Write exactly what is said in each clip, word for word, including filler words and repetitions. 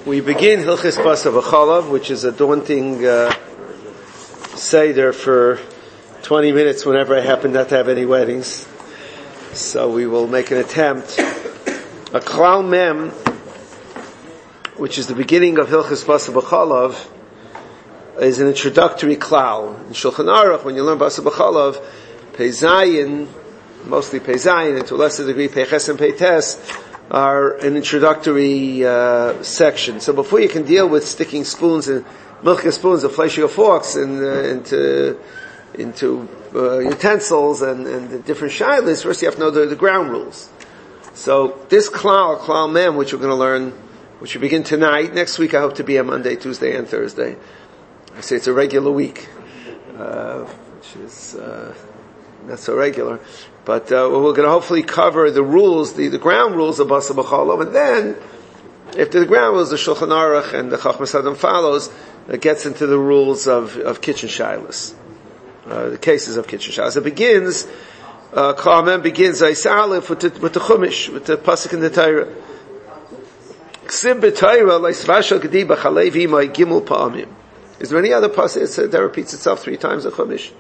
We begin Hilchis Basar V'Chalav, which is a daunting uh, seder for twenty minutes whenever I happen not to have any weddings. So we will make an attempt. A Klal Mem, which is the beginning of Hilchis Basar V'Chalav, is an introductory klal. In Shulchan Aruch, when you learn Basar V'Chalav, Pei Zayin, mostly Pei Zayin, and to a lesser degree Pei Ches and Pei Tes, are an introductory uh, section. So before you can deal with sticking spoons and milching spoons and fleshing of forks in, uh, into into uh, utensils and, and the different shilas, first you have to know the, the ground rules. So this klal, klal mem, which we're going to learn, which we begin tonight, next week I hope to be on Monday, Tuesday, and Thursday. I say it's a regular week, uh, which is uh, not so regular. But uh, we're going to hopefully cover the rules, the, the ground rules of Basar V'Chalav, and then, after the ground rules, the Shulchan Aruch and the Chachmas Adam follows, it gets into the rules of, of kitchen shilas, uh, the cases of kitchen shilas. It begins, uh, Klal Mem begins, Ayis Aleph, with the, with the Chumash, with the Pasuk in the Torah. Ksib b'Torah, Leisvashal Gedi b'Chalev Imai Gimel Pa'amim. Is there any other Pasuk that repeats itself three times in Chumash?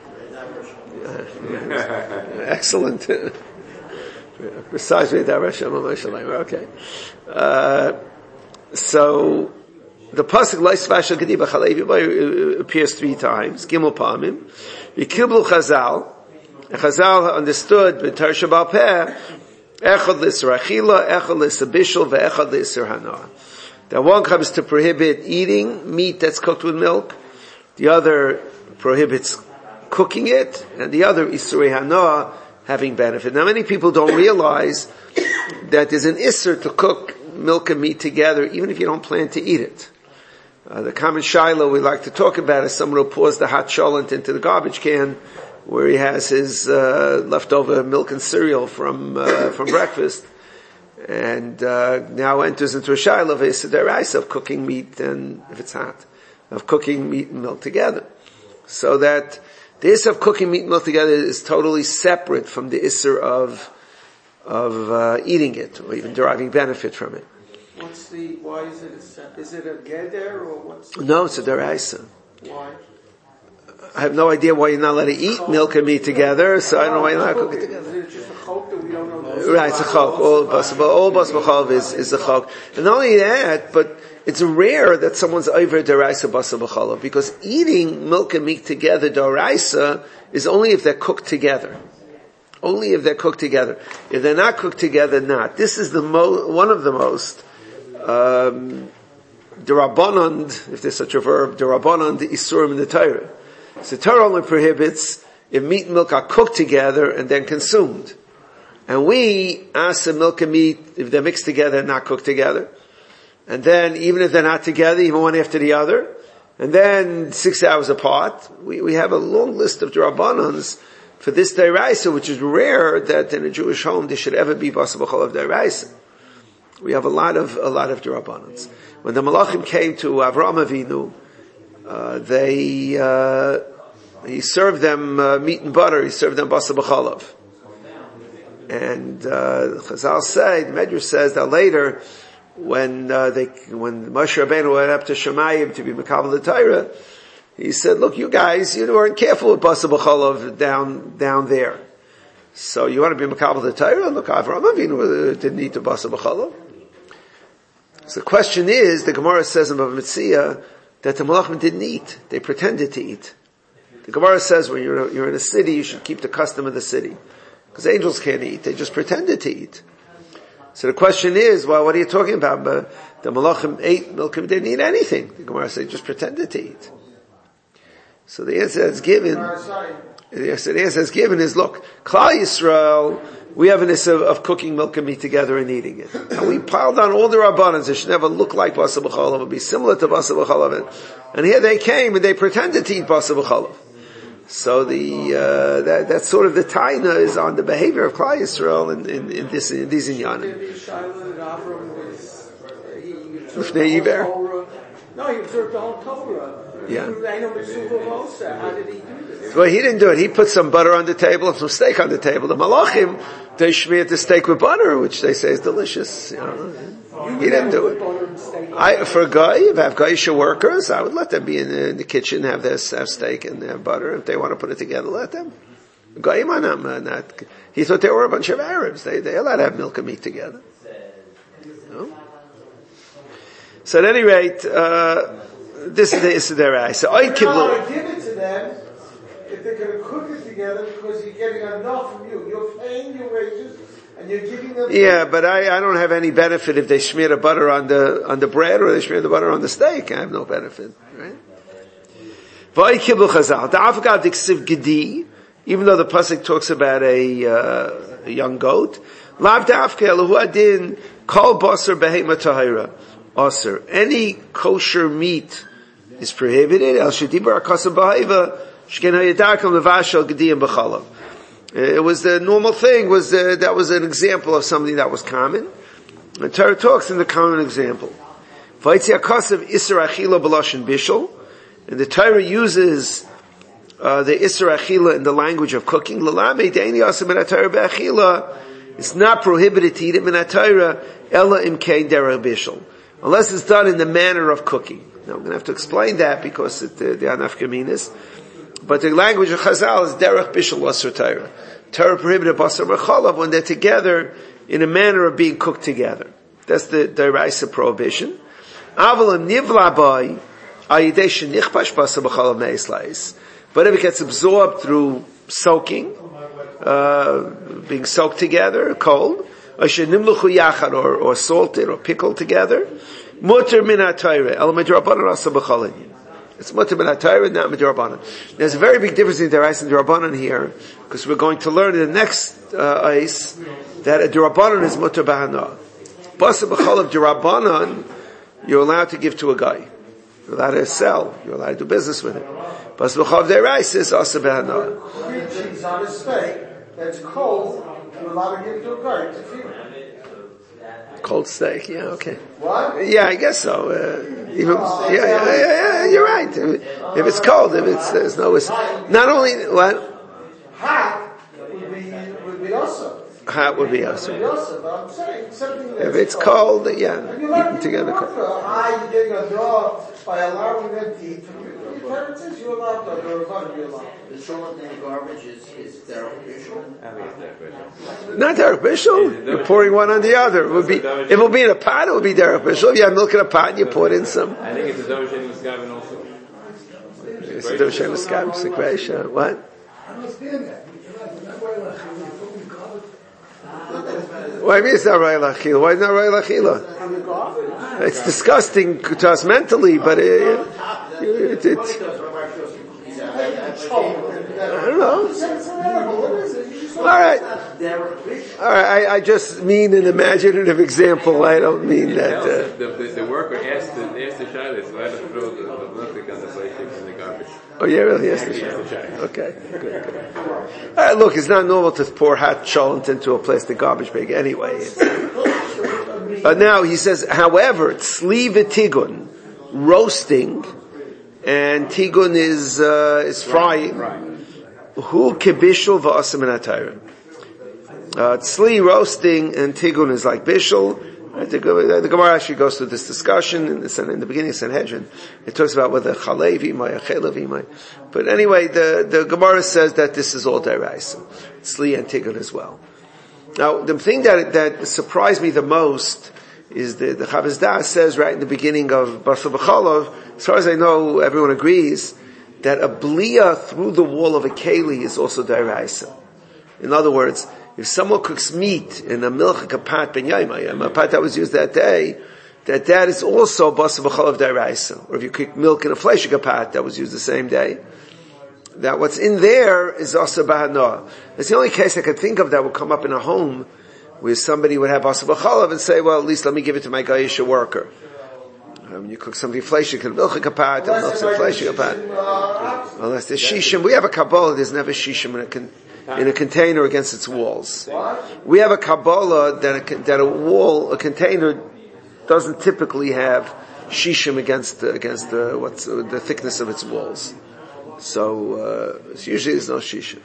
Excellent. Besides okay. Uh, so the pasuk Leisvashal Gedi b'Chalev appears three times. Gimel Pa'amim. Yikiblu Chazal. And Chazal understood b'Torah Sheba'al Peh. Echad l'Isur Achila, Echad l'Isur Bishul, ve'Echad l'Isur Hana. That one comes to prohibit eating meat that's cooked with milk. The other prohibits cooking it, and the other Isurei Hana, having benefit. Now many people don't realize that there's an Isur to cook milk and meat together, even if you don't plan to eat it. Uh, the common shiloh we like to talk about is someone who pours the hot cholent into the garbage can, where he has his uh, leftover milk and cereal from uh, from breakfast, and uh, now enters into a shiloh of Yisrael of cooking meat, and if it's hot, of cooking meat and milk together. So that the Isser of cooking meat and milk together is totally separate from the Isser of of uh, eating it, or even deriving benefit from it. What's the, why is it a, is it a geder, or what's the... No, it's a deraisa. Why? I have no idea why you're not allowed to eat milk and meat together, so I don't know why you're not cooking it together. Is it just a chok that we don't know? Right, it's a chok. All Basar, all Basar V'Chalav is, is a chok. And not only that, but it's rare that someone's over deraisa Basar V'Chalav, because eating milk and meat together, deraisa, is only if they're cooked together. Only if they're cooked together. If they're not cooked together, not. This is the mo- one of the most, um, derabanan, if there's such a verb, derabanan, the isurim in the Torah. So Torah only prohibits if meat and milk are cooked together and then consumed. And we ask the milk and meat, if they're mixed together and not cooked together. And then, even if they're not together, even one after the other, and then six hours apart, we, we have a long list of Derabanans for this Deraisa, which is rare that in a Jewish home there should ever be Basar V'Chalav Deraisa. We have a lot of, a lot of Derabanans. When the Malachim came to Avraham Avinu, uh, they, uh, he served them uh, meat and butter, he served them Basar V'Chalav. And, uh, Chazal say, the Medrash says that later, when uh, they when Moshe Rabbeinu went up to Shemayim to be Mekabel the Torah, he said, "Look, you guys, you weren't careful with Basar V'Chalav down down there. So you want to be Mekabel the Torah? Look, Avraham Avinu didn't eat the Basar V'Chalav." So the question is, the Gemara says in Bava Metzia that the Malachim didn't eat; they pretended to eat. The Gemara says when you're you're in a city, you should keep the custom of the city, because angels can't eat; they just pretended to eat. So the question is, well, what are you talking about? But the Malachim ate milk and didn't eat anything. The Gemara says, just pretended to eat. So the answer that's given, the answer that's given is, look, Klal Yisrael, we have an issue of, of cooking milk and meat together and eating it. And we piled on all the Rabbanans. It should never look like Basar V'Chalav. It would be similar to Basar V'Chalav. And here they came and they pretended to eat Basar V'Chalav. So the, uh, that, that's sort of the taina is on the behavior of Klal Yisrael in, in, in this, in these inyanim. No, he observed the whole Torah. Yeah. How did he do this? Well, he didn't do it. He put some butter on the table and some steak on the table. The Malachim, they shmeared the steak with butter, which they say is delicious. You know. He didn't do it. putting steak. I, for a guy, if I have Gaisha workers, I would let them be in the, in the kitchen, have this, have steak and have butter. If they want to put it together, let them. Goyim are not, not, he thought they were a bunch of Arabs. They, they allowed to have milk and meat together. No? So at any rate, uh, this is the Isiderai. So I You're not allowed to give it to them if they're going to cook it together because you're getting enough from you. You're paying your wages and you're giving them. Yeah, but I, I don't have any benefit if they smear the butter on the on the bread or they smear the butter on the steak. I have no benefit, right? V'aykibu chazal. Da'afgad diksiv gedi. Even though the pasuk talks about a, uh, a young goat, lav da'afke elahu adin kol basar behema tahira. Aser. Any kosher meat is prohibited. El shedibar akasa b'haiva shken hayadakam levashel gediyim b'chalav. It was the normal thing. Was uh, that was an example of something that was common. The Torah talks in the common example. Vayitzi akasav isra achila b'lashon bishul, and the Torah uses uh, the isra achila in the language of cooking. L'lamei de'eni asam min haTorah be'achila. It's not prohibited to eat it min haTorah ella im kein derech bishul. Unless it's done in the manner of cooking. Now, I'm going to have to explain that because it, uh, the anaf kaminas. But the language of Chazal is derech bishul asur Torah. Torah prohibited basar b'chalav when they're together in a manner of being cooked together. That's the deraisa prohibition. Avalim nivla by ayidei shenichpash basar b'chalav me'eslais. But if it gets absorbed through soaking, uh, being soaked together, cold, or, or salted or pickled together. Mutter min ha-Torah, el midrabanan asa b'chol inyan. It's mutter min ha-Torah, not midrabanan. There's a very big difference in Derais and Derabanan here, because we're going to learn in the next uh, ice that a Derabanan is mutter b'hana. Basa b'chol of Derabanan, you're allowed to give to a guy. You're allowed to sell. You're allowed to do business with it. Basa b'chol of Derais is asa b'hana. Three cheese on a steak that's cold. You're allowed to give it to a guy to feed him. Cold steak, yeah, okay. What? Yeah, I guess so. Uh, even, yeah, yeah, yeah, yeah, you're right. If, if it's cold, if it's, there's no, it's, not only, what? Hot would be, would be awesome. Hot would be awesome. Would be awesome, but I'm saying something that's If it's cold, yeah, eaten together. How you getting a draw by allowing them to eat from you? Your parents says you're allowed to, or you're allowed. The short name garbage is, is derech bishul. Not derech bishul. You're pouring one on the other. It would be, if it would be in a pot, it would be derech bishul. If you have milk in a pot and you pour it in some. I think it's a Dov Shem Miskaven also. It's a Dov Shem Miskaven, Sikreisha. What? I understand that. Why mean it's not Ra'il Achila? Why not Ra'il Achila? It's disgusting to us mentally, but it, it, it, it I don't know. All right. All right. I, I just mean an imaginative example. I don't mean that. Uh, the, the, the worker asked the, asked the Shabbos why to throw the, the plastic on the plate in the garbage. Oh, yeah, really? Yes, the Shabbos. Okay. Good, good. All right, look, it's not normal to pour hot cholent into a plastic garbage bag anyway. Uh, now, he says, however, tzli v'tigun, roasting, and tigun is, uh, is frying. Hu kibishul v'asam in ha-Torah. Uh, tzli, roasting, and tigun is like bishul. The, the Gemara actually goes through this discussion in the, in the beginning of Sanhedrin. It talks about whether chalevi may, chalevi may. But anyway, the, the Gemara says that this is all deraisa. Tzli and tigun as well. Now, the thing that, that surprised me the most is the, the Chavez Da'as says right in the beginning of Basar B'chalav, as far as I know, everyone agrees, that a bliya through the wall of a keli is also deraisa. In other words, if someone cooks meat in a milch a pat ben yaimah, a pat that was used that day, that that is also basar b'chalav deraisa. Or if you cook milk in a flesh a pat that was used the same day, that what's in there is also b'hana. It's the only case I could think of that would come up in a home where somebody would have basar b'chalav and say, well, at least let me give it to my Gaisha worker. When you cook something flesh, you can milk a pat, and milk some flesh a pat. Unless there's shishim. We have a Kabbalah, there's never shishim in a con- in a container against its walls. We have a Kabbalah that a, that a wall, a container, doesn't typically have shishim against the, against the, what's uh, the thickness of its walls. So, uh, usually there's no shishim.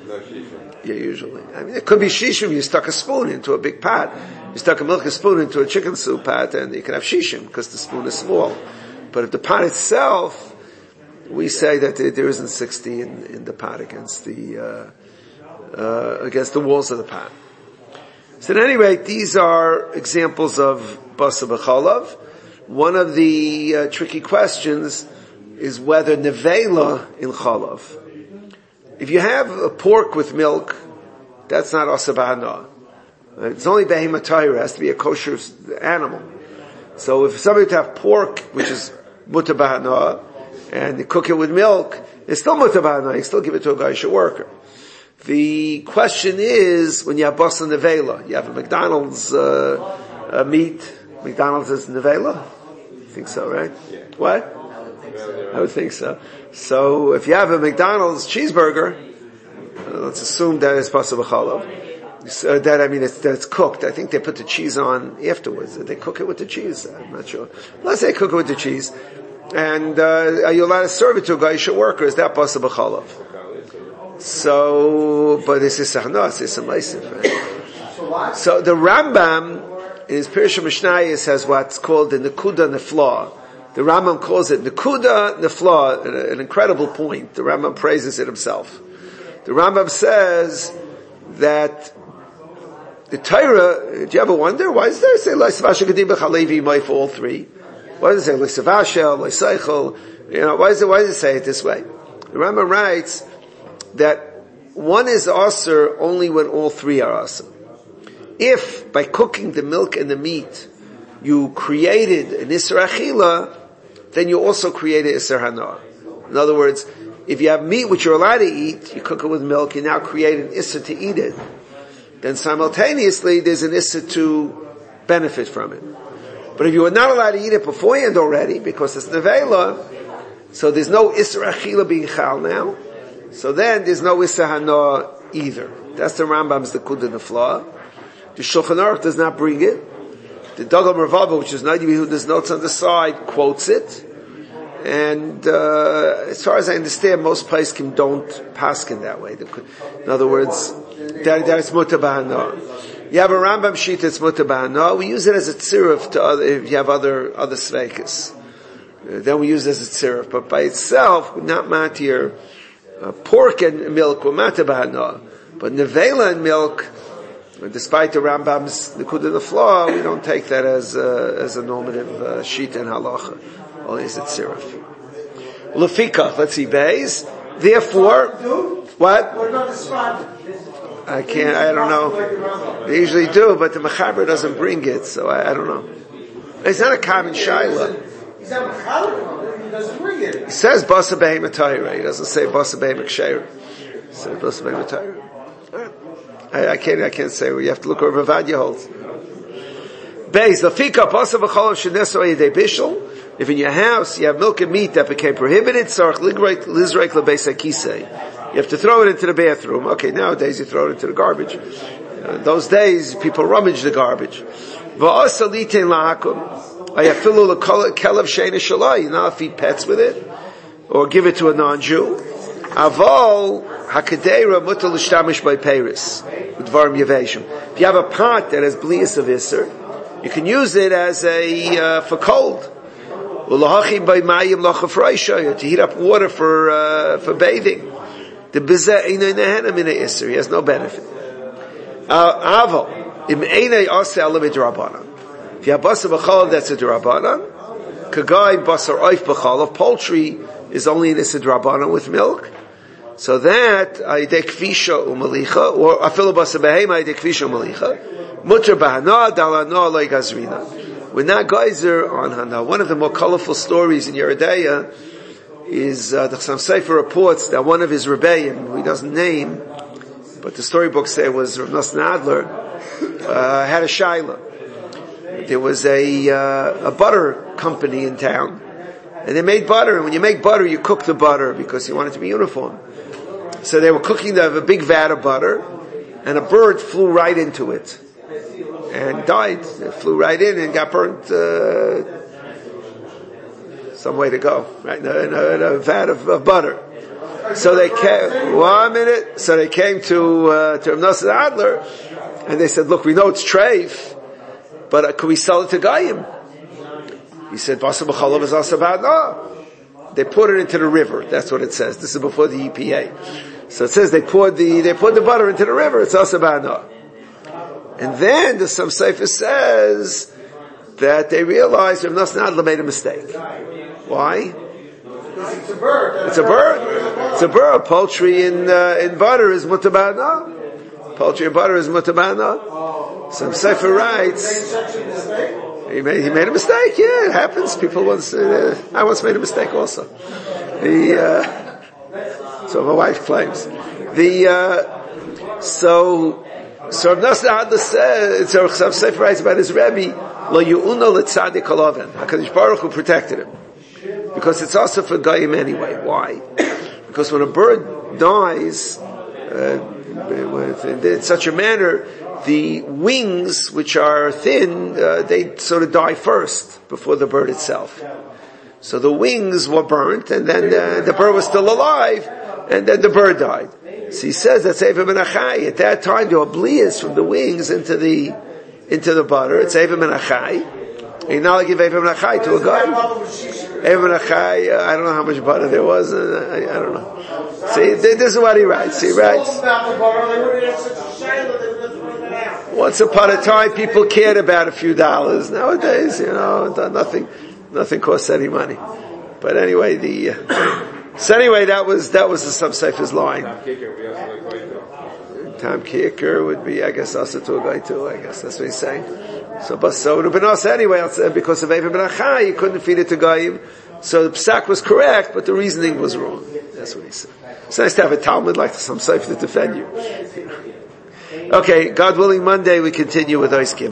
No shishim. Yeah, usually. I mean, it could be shishim. You stuck a spoon into a big pot. You stuck a milk a spoon into a chicken soup pot, and you can have shishim because the spoon is small. But if the pot itself, we say that there isn't sixty in, in the pot against the uh, uh, against the walls of the pot. So at any rate, these are examples of basa b'chalav. One of the uh, tricky questions is whether nevela in chalav. If you have a pork with milk, that's not asa b'hana. It's only behema Torah. It has to be a kosher animal. So if somebody to have pork, which is mutar b'hana, and you cook it with milk, it's still mutar b'hana. You still give it to a Gaisha worker. The question is, when you have basa nevela, you have a McDonald's uh, a meat. McDonald's is nevela? I think so, right? Yeah. What? I would think so. So if you have a McDonald's cheeseburger, uh, let's assume that it's basa b'chalav. So that, I mean, it's, that it's cooked. I think they put the cheese on afterwards. They cook it with the cheese. I'm not sure. Let's say cook it with the cheese. And uh, are you allowed to serve it to a Gaisha worker? Is that basa b'chalav? So, but this is sahnos, it's a maisiv. So the Rambam, in his Pirush Mishnayos, has what's called the Nekuda Nefla. The Rambam calls it Nekuda Nefla, an, an incredible point. The Rambam praises it himself. The Rambam says that the Torah, do you ever wonder, why does there say L'Savasha Gadim B'Chalevi Mai for all three? Why does it say L'Savasha, L'Seichel? You know, why does it, why does it say it this way? The Rambam writes that one is aser only when all three are aser. If by cooking the milk and the meat you created an Isser Achila, then you also created Isser Hana. In other words, if you have meat which you're allowed to eat, you cook it with milk, you now create an Isser to eat it. Then simultaneously there's an Isser to benefit from it. But if you were not allowed to eat it beforehand already, because it's Nevela, so there's no Isser Achila being Chal now, so then there's no Isser Hana either. That's the Rambam's the Nekuda Nefla. The Shulchan Aruch does not bring it. The Dagam Ravava, which is Nadi Yehuda's notes on the side, quotes it. And uh, as far as I understand, most poskim don't paskin that way. In other words, that, that it's mutar b'hana. You have a Rambam sheet that's mutar b'hana. We use it as a tziruf to other, if you have other other sveikas. Uh, then we use it as a tziruf. But by itself, not matir. Uh, pork and milk were matar b'hana. But nevela and milk, despite the Rambam's Nekuda Nefla, we don't take that as a, as a normative uh, sheet in halacha. Only as a tziruf. Lefika, let's see, Beis. Therefore, what? What about the spot? I can't, I don't know. They usually do, but the Mechaber doesn't bring it, so I, I don't know. It's not a common shaila. He's not Mechaber, he doesn't bring it. He says Basa Behema Torah. He doesn't say Basa Behema Ksheira. He says Basa Behema Torah. I, I can't, I can't say. You have to look over Vadia holds. Beis, Lefika, Basa V'cholav Sheneso Yedei Bishul. If in your house you have milk and meat that became prohibited, Sarach Lizreik Lebeis HaKisei. You have to throw it into the bathroom. Okay, nowadays you throw it into the garbage. Uh, those days, people rummage the garbage. V'asa litein lahakum. Ayafilu lekelev sheina shalai. You now feed pets with it, or give it to a non-Jew. Aval hakadera mutal l'shtamish by Paris with varm yaveshim. If you have a pot that has blias of iser, you can use it as a uh, for cold. To heat up water for uh, for bathing. The biza eina nehenem in iser. He has no benefit. Aval im eina ase alav d'Rabbanan. If you have basar b'chalav, that's a d'Rabbanan. Kagai basar oif b'chalav. Poultry is only an iser d'Rabbanan with milk. So that ayidei kvisha umalicha, or afilu basar behema ayidei kvisha umalicha. Mutar b'hana dalana loy gazrina. We're not geyser on Hana. One of the more colorful stories in Yeridea is uh, the Chassam Sofer reports that one of his rebbeim, who he doesn't name, but the storybooks say it was Rav Nosson Adler, uh, had a shaila. There was a uh, a butter company in town, and they made butter. And when you make butter, you cook the butter because you want it to be uniform. So they were cooking the, a big vat of butter, and a bird flew right into it. And died. It flew right in and got burnt. Uh, some way to go, right? In a, in a, in a vat of, of butter. so they came, one minute, so they came to, uh, to Rav Nosson Adler, and they said, look, we know it's treif, but uh, can we sell it to Goyim? He said, Basar b'chalav is also bad. No. They poured it into the river. That's what it says. This is before the E P A. So it says they poured the, they poured the butter into the river. It's also bad. No. And then the some Sefer says that they realized Rav Nosson Adler made a mistake. Why? It's a bird. It's a bird. It's a bird. Poultry in, uh, in butter is mutabad. No. Poultry in butter is mutabad. No. Some Sefer writes, He made, he made a mistake, yeah, it happens. People once, uh, I once made a mistake also. The, uh, so my wife claims. The, uh, so, so Rav Nosson Adler says, so Chasav Sefer writes about his Rebbe, Lo yu'uno l'tzadik halaven. HaKadosh Baruch Hu protected him. Because it's also for Goyim anyway. Why? Because when a bird dies, uh, in such a manner, the wings, which are thin, uh, they sort of die first before the bird itself. So the wings were burnt, and then uh, the bird was still alive, and then the bird died. So he says that's Eva Menachai. At that time, there were bleas from the wings into the into the butter. It's Eva Menachai. You now give Eva Menachai to a guy. Eva Menachai, uh, I don't know how much butter there was. Uh, I, I don't know. See, this is what he writes. He writes. Once upon a time, people cared about a few dollars. Nowadays, you know, nothing, nothing costs any money. But anyway, the uh, so anyway, that was that was the Sub-Sefer's line. Tam kicker would be, I guess, also to a guy too. I guess that's what he's saying. So, but so it would have been also anyway, because of Eva Menachai, he couldn't feed it to Goyim. So the psak was correct, but the reasoning was wrong. That's what he said. It's nice to have a Talmud like the Sub-Sefer to defend you. Okay, God willing, Monday we continue with Oiskim.